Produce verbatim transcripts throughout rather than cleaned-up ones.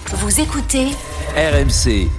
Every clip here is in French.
Vous écoutez R M C.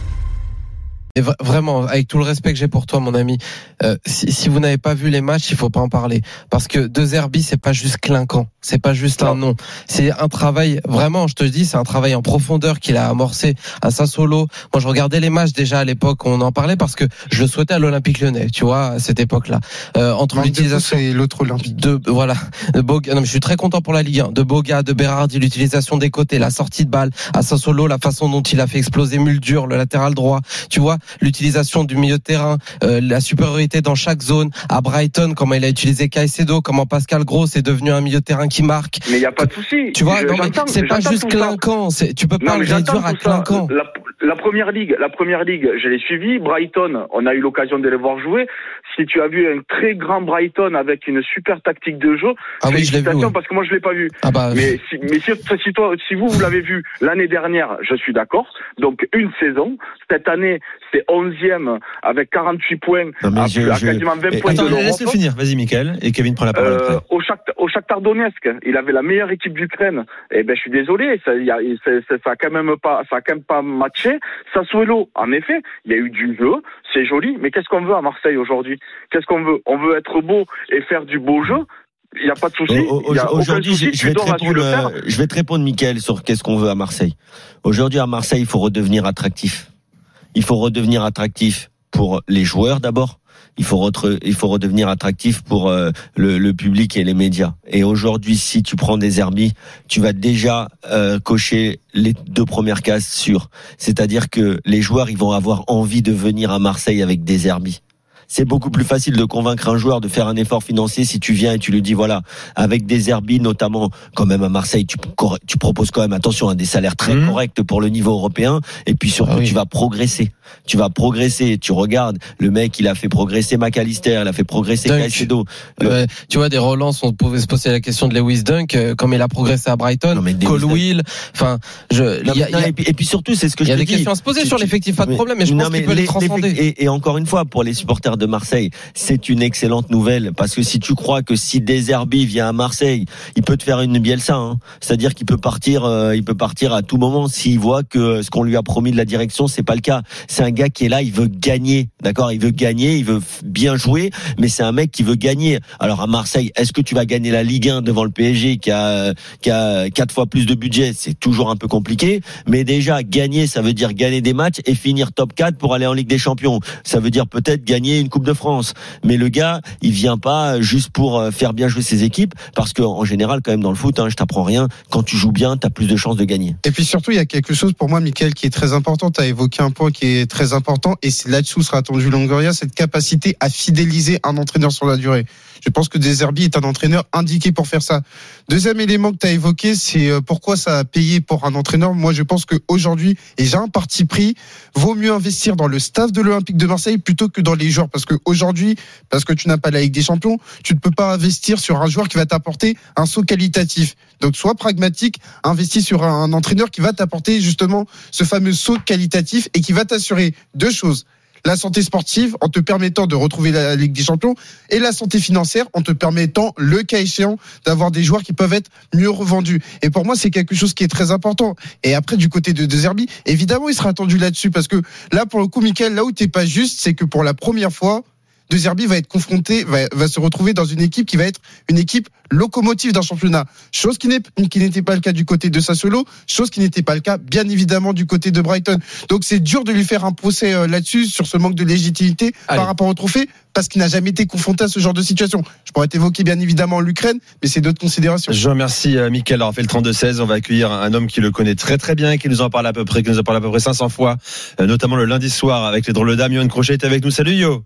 Et v- vraiment, avec tout le respect que j'ai pour toi, mon ami, euh, si, si vous n'avez pas vu les matchs, il faut pas en parler. Parce que De Zerbi, c'est pas juste clinquant, c'est pas juste un nom. C'est un travail, vraiment, je te dis, c'est un travail en profondeur qu'il a amorcé à Sassuolo. Moi, je regardais les matchs déjà à l'époque où on en parlait parce que je le souhaitais à l'Olympique Lyonnais, tu vois, à cette époque-là. Euh, entre Manque l'utilisation de et l'autre Olympique. de, voilà, de Boga, non, mais je suis très content pour la Ligue un, de Boga, de Berardi, l'utilisation des côtés, la sortie de balle à Sassuolo, la façon dont il a fait exploser Muldur, le latéral droit, tu vois, l'utilisation du milieu de terrain, euh, la supériorité dans chaque zone, à Brighton, comment il a utilisé Caicedo, comment Pascal Gross est devenu un milieu de terrain qui marque. Mais il n'y a pas de souci. Tu vois, Je- non, mais j'entends- c'est pas j'entends juste tout ça. clinquant, c'est, tu peux Non, pas mais le j'entends réduire à tout ça. clinquant. La, la première ligue, la première ligue, je l'ai suivi. Brighton, on a eu l'occasion de les voir jouer. Si tu as vu un très grand Brighton avec une super tactique de jeu, Ah oui, je l'ai vu, félicitations, ouais. parce que moi je l'ai pas vu. Ah bah, Mais si, mais si, si toi, si vous vous l'avez vu l'année dernière, je suis d'accord. Donc une saison. Cette année, c'est onzième avec quarante-huit points Non, mais à, je- à je- quasiment vingt Eh, points attends, de l'Europe. laisse-le finir. Vas-y, Mickaël. Et Kevin prend la parole. Euh, après. au Shakhtar, au Shakhtar Donetsk, il avait la meilleure équipe d'Ukraine. Eh ben, je suis désolé, ça, y a, ça, ça, ça a quand même pas, ça a quand même pas matché. Sassuolo, en effet, il y a eu du jeu, c'est joli, mais qu'est-ce qu'on veut à Marseille aujourd'hui? Qu'est-ce qu'on veut? On veut être beau et faire du beau jeu. Il n'y a pas de souci. Au- au- Il y a aucun Aujourd'hui, souci, je, je tu vais te dors, tu le répondre, faire. euh, je vais te répondre, Mickaël, sur qu'est-ce qu'on veut à Marseille. Aujourd'hui, à Marseille, il faut redevenir attractif. Il faut redevenir attractif pour les joueurs d'abord. Il faut, retre, il faut redevenir attractif pour euh, le, le public et les médias. Et aujourd'hui, si tu prends des Zerbi, tu vas déjà euh, cocher les deux premières cases sûres. C'est-à-dire que les joueurs, ils vont avoir envie de venir à Marseille avec des Zerbi. C'est beaucoup plus facile de convaincre un joueur de faire un effort financier si tu viens et tu lui dis voilà, avec des Zerbi notamment, quand même à Marseille, tu, tu proposes quand même, attention, à des salaires très mmh. corrects pour le niveau européen, et puis surtout ah oui. tu vas progresser. Tu vas progresser. Tu regardes, le mec, il a fait progresser McAllister, il a fait progresser Caicedo. Le... Euh, tu vois, des relances, on pouvait se poser la question de Lewis Dunk, euh, comme il a progressé à Brighton, Colwill, enfin, je, non, y a, non, y a, et, puis, et puis surtout, c'est ce que je te dis. Il y a des questions à se poser tu, sur l'effectif, pas de mais, problème, mais je non, pense mais qu'il peut les, les transcender. Et, et encore une fois, pour les supporters de Marseille, c'est une excellente nouvelle, parce que si tu crois que si De Zerbi vient à Marseille, il peut te faire une Bielsa, hein. C'est-à-dire qu'il peut partir, euh, il peut partir à tout moment s'il voit que ce qu'on lui a promis de la direction, c'est pas le cas. C'est un gars qui est là, il veut gagner, d'accord, il veut gagner, il veut bien jouer, mais c'est un mec qui veut gagner. Alors à Marseille, est-ce que tu vas gagner la Ligue un devant le P S G qui a qui a quatre fois plus de budget? C'est toujours un peu compliqué, mais déjà gagner, ça veut dire gagner des matchs et finir top quatre pour aller en Ligue des Champions. Ça veut dire peut-être gagner une Coupe de France. Mais le gars, il vient pas juste pour faire bien jouer ses équipes, parce que en général, quand même dans le foot, hein, je t'apprends rien, quand tu joues bien, t'as plus de chances de gagner. Et puis surtout, il y a quelque chose pour moi, Mickaël, qui est très important. T'as évoqué un point qui est très important, et c'est là-dessous sera attendu Longoria, cette capacité à fidéliser un entraîneur sur la durée. Je pense que De Zerbi est un entraîneur indiqué pour faire ça. Deuxième élément que tu as évoqué, c'est pourquoi ça a payé pour un entraîneur. Moi, je pense qu'aujourd'hui, et j'ai un parti pris, vaut mieux investir dans le staff de l'Olympique de Marseille plutôt que dans les joueurs. Parce qu'aujourd'hui, parce que tu n'as pas la Ligue des Champions, tu ne peux pas investir sur un joueur qui va t'apporter un saut qualitatif. Donc, sois pragmatique, investis sur un entraîneur qui va t'apporter justement ce fameux saut qualitatif et qui va t'assurer deux choses. La santé sportive en te permettant de retrouver la Ligue des Champions, et la santé financière en te permettant, le cas échéant, d'avoir des joueurs qui peuvent être mieux revendus. Et pour moi, c'est quelque chose qui est très important. Et après, du côté de De Zerbi, évidemment, il sera attendu là-dessus, parce que là, pour le coup, Mickaël, là où t'es pas juste, c'est que pour la première fois, De Zerbi va être confronté, va, va se retrouver dans une équipe qui va être une équipe locomotive d'un championnat. Chose qui, n'est, qui n'était pas le cas du côté de Sassuolo, chose qui n'était pas le cas, bien évidemment, du côté de Brighton. Donc c'est dur de lui faire un procès euh, là-dessus, sur ce manque de légitimité Allez. par rapport au trophée, parce qu'il n'a jamais été confronté à ce genre de situation. Je pourrais t'évoquer bien évidemment l'Ukraine, mais c'est d'autres considérations. Je remercie euh, Mickaël. Alors on fait le trente-deux seize, on va accueillir un homme qui le connaît très très bien, qui nous en parle à peu près, qui nous en parle à peu près cinq cents fois, euh, notamment le lundi soir avec les drôles de dames. Yoann Crochet est avec nous. Salut Yo.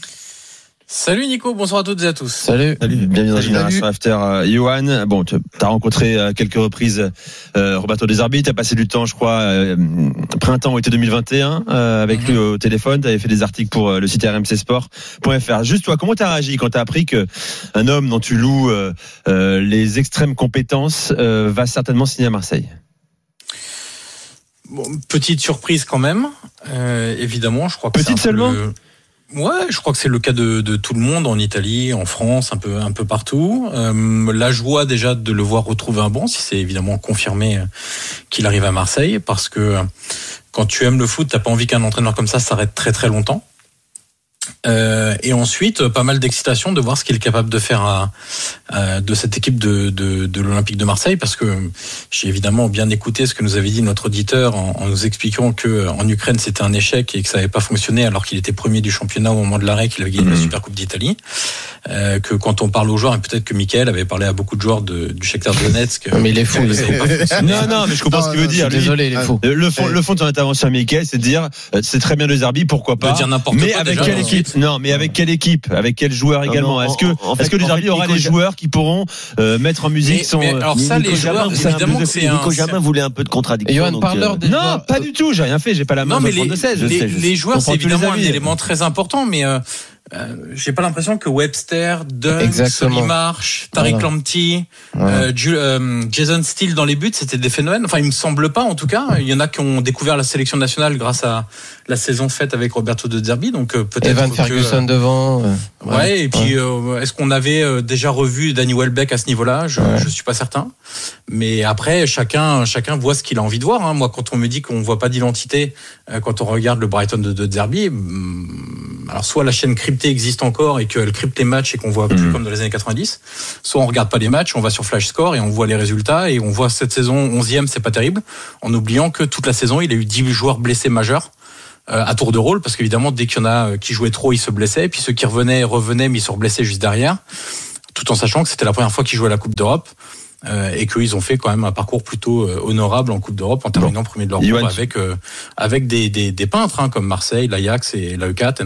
Salut Nico, bonsoir à toutes et à tous. Salut. Salut, bienvenue dans Génération After. Euh, Yoann, bon, tu as rencontré à quelques reprises euh, Roberto De Zerbi, tu as passé du temps, je crois, euh, printemps ou été deux mille vingt et un euh, avec mm-hmm. lui au téléphone, tu avais fait des articles pour euh, le site r m c sport point f r. Juste toi, comment tu as réagi quand tu as appris qu'un homme dont tu loues euh, euh, les extrêmes compétences euh, va certainement signer à Marseille? Bon, petite surprise quand même, euh, évidemment, je crois que petite c'est un peu seulement le... Ouais, je crois que c'est le cas de, de tout le monde en Italie, en France, un peu, un peu partout. Euh, la joie déjà de le voir retrouver un banc, si c'est évidemment confirmé qu'il arrive à Marseille, parce que quand tu aimes le foot, t'as pas envie qu'un entraîneur comme ça s'arrête très très longtemps. Euh, et ensuite, pas mal d'excitation de voir ce qu'il est capable de faire à, à, de cette équipe de, de, de l'Olympique de Marseille, parce que j'ai évidemment bien écouté ce que nous avait dit notre auditeur en, en nous expliquant que en Ukraine c'était un échec et que ça n'avait pas fonctionné alors qu'il était premier du championnat au moment de l'arrêt, qu'il avait gagné mmh. la Super Coupe d'Italie. Euh, que quand on parle aux joueurs, et peut-être que Mickaël avait parlé à beaucoup de joueurs de, du Shakhtar Donetsk. Mais il est fou. Il est fou. non, non, mais je comprends non, ce qu'il veut dire. Lui, désolé, il est fou. Le fond, le fond de son intervention à Mickaël, c'est de dire, c'est très bien de Zerbi, pourquoi pas. De dire n'importe mais quoi, avec déjà, quelle non. équipe? Non, mais avec quelle équipe? Avec quels joueurs non, également? non, Est-ce que, en, en fait, est-ce que le Zerbi aura Nico les joueurs qui pourront euh, mettre en musique mais, son. Mais alors ça, Nico les joueurs, Jamin, évidemment que c'est un. Nico Jamin voulait un peu de contradiction. Et Johan donc, Parleur, euh, des Non, joueurs, pas du tout. J'ai rien fait. J'ai pas la main. Non, mais les, de seize, les, sais, les joueurs, c'est tous les évidemment un avis. élément très important, mais euh, euh, j'ai pas l'impression que Webster, Dunn, Solimarch, Tariq voilà. Lamptey, voilà. euh, Ju- euh, Jason Steele dans les buts, c'était des phénomènes. Enfin, il me semble pas, en tout cas. Il y en a qui ont découvert la sélection nationale grâce à la saison faite avec Roberto De Zerbi, donc euh, peut-être Evan que, Ferguson devant. Euh, ouais, ouais, et puis euh, est-ce qu'on avait euh, déjà revu Danny Welbeck à ce niveau-là? Je, ouais. je suis pas certain. Mais après, chacun, chacun voit ce qu'il a envie de voir. Hein. Moi, quand on me dit qu'on voit pas d'identité, euh, quand on regarde le Brighton de De Zerbi, hum, alors soit la chaîne cryptée existe encore et qu'elle crypte les matchs et qu'on voit plus mmh. comme dans les années quatre-vingt-dix, soit on regarde pas les matchs, on va sur Flash Score et on voit les résultats et on voit cette saison onzième, c'est pas terrible, en oubliant que toute la saison, il a eu dix joueurs blessés majeurs. Euh, à tour de rôle, parce qu'évidemment dès qu'il y en a qui jouaient trop, ils se blessaient, et puis ceux qui revenaient revenaient, mais ils se reblessaient juste derrière, tout en sachant que c'était la première fois qu'ils jouaient à la Coupe d'Europe, euh, et qu'ils ont fait quand même un parcours plutôt euh, honorable en Coupe d'Europe en terminant bon. premier de leur groupe avec euh, avec des, des des peintres hein, comme Marseille, l'Ajax et l'A E quatre.